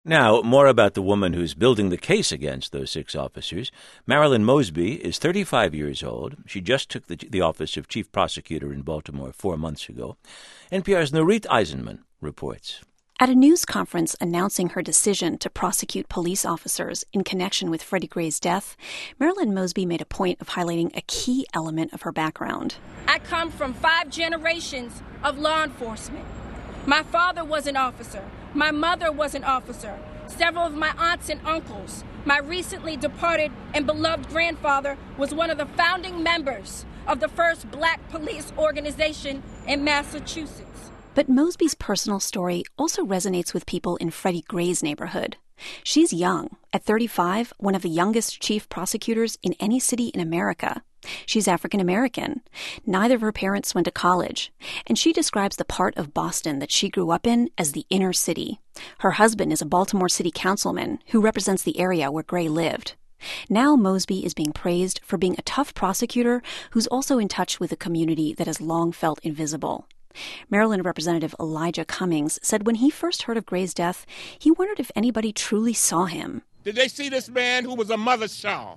Now, more about the woman who's building the case against those 6 officers. Marilyn Mosby is 35 years old. She just took the office of chief prosecutor in Baltimore 4 months ago. NPR's Nurith Aizenman reports. At a news conference announcing her decision to prosecute police officers in connection with Freddie Gray's death, Marilyn Mosby made a point of highlighting a key element of her background. I come from 5 generations of law enforcement. My father was an officer. My mother was an officer. Several of my aunts and uncles. My recently departed and beloved grandfather was one of the founding members of the first black police organization in Massachusetts. But Mosby's personal story also resonates with people in Freddie Gray's neighborhood. She's young. At 35, one of the youngest chief prosecutors in any city in America. She's African American. Neither of her parents went to college, and she describes the part of Boston that she grew up in as the inner city. Her husband is a Baltimore city councilman who represents the area where Gray lived. Now Mosby is being praised for being a tough prosecutor who's also in touch with a community that has long felt invisible. Maryland Representative Elijah Cummings said when he first heard of Gray's death, he wondered if anybody truly saw him. Did they see this man who was a mother's child?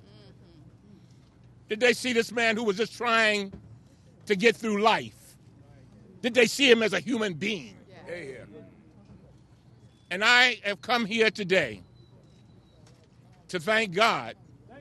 Did they see this man who was just trying to get through life? Did they see him as a human being? Yeah. And I have come here today to thank God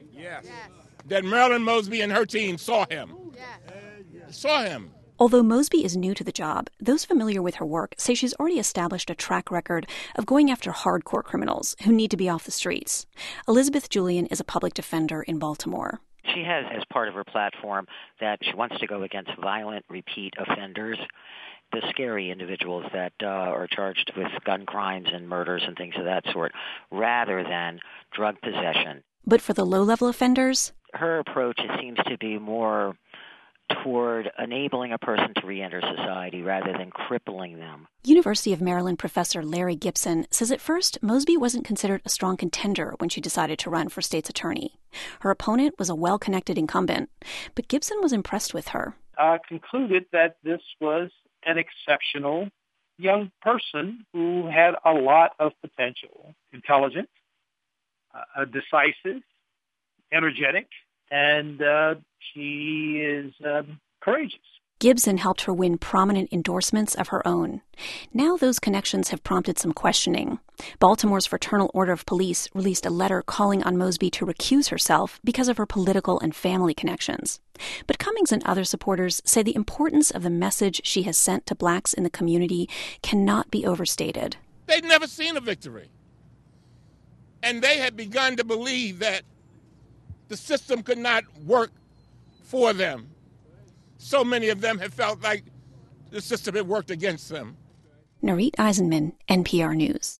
that Marilyn Mosby and her team saw him. Saw him. Although Mosby is new to the job, those familiar with her work say she's already established a track record of going after hardcore criminals who need to be off the streets. Elizabeth Julian is a public defender in Baltimore. She has, as part of her platform, that she wants to go against violent repeat offenders, the scary individuals that are charged with gun crimes and murders and things of that sort, rather than drug possession. But for the low-level offenders? Her approach seems to be more toward enabling a person to reenter society rather than crippling them. University of Maryland professor Larry Gibson says at first Mosby wasn't considered a strong contender when she decided to run for state's attorney. Her opponent was a well-connected incumbent, but Gibson was impressed with her. I concluded that this was an exceptional young person who had a lot of potential. Intelligent, decisive, energetic, and she is courageous. Gibson helped her win prominent endorsements of her own. Now those connections have prompted some questioning. Baltimore's Fraternal Order of Police released a letter calling on Mosby to recuse herself because of her political and family connections. But Cummings and other supporters say the importance of the message she has sent to blacks in the community cannot be overstated. They'd never seen a victory. And they had begun to believe that the system could not work for them. So many of them have felt like the system had worked against them. Nurith Aizenman, NPR News.